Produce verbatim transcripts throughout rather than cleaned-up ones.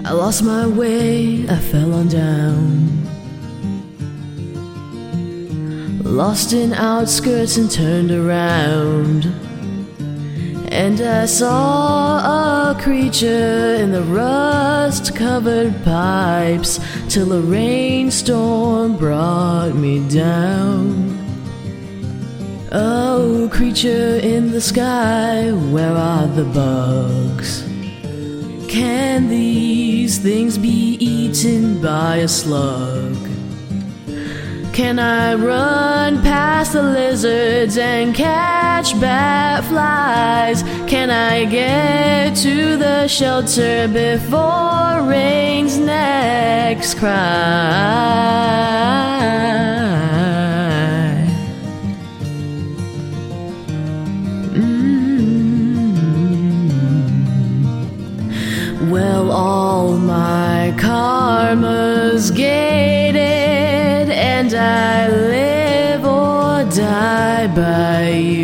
I lost my way, I fell on down. Lost in outskirts and turned around, and I saw a creature in the rust-covered pipes, till a rainstorm brought me down. Oh, creature in the sky, where are the bugs? Can these things be eaten by a slug? Can I run past the lizards and catch bat flies? Can I get to the shelter before rain's next cry? Mm-hmm. Well, all my karma's gated, and I live or die by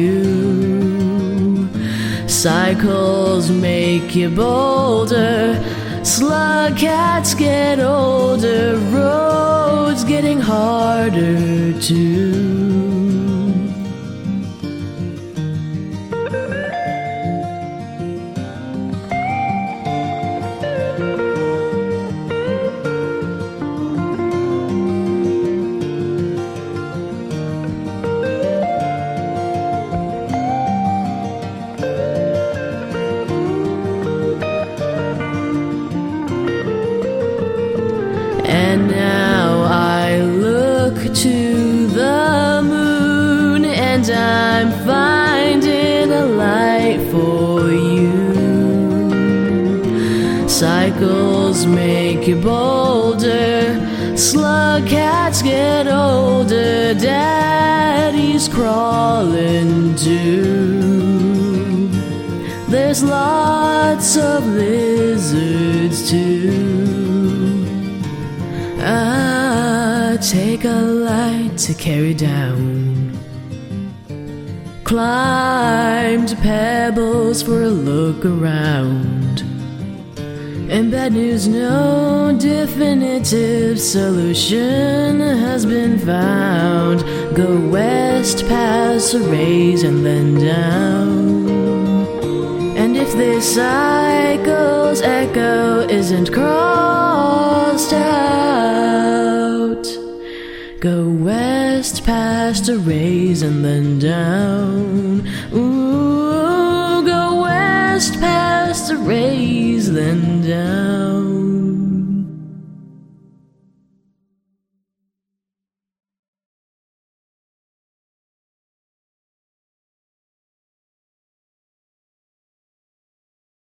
you. Cycles make you bolder, slug cats get older, roads getting harder too. And now I look to the moon, and I'm finding a light for you. Cycles make you bolder, slug cats get older, daddy's crawling too. There's lots of lizards too. I take a light to carry down, climbed pebbles for a look around, and bad news, no definitive solution has been found. Go west past the rays and then down, and if this cycle's echo isn't crossed out, go west past a raise and then down. Ooh, go west past a raise, then down.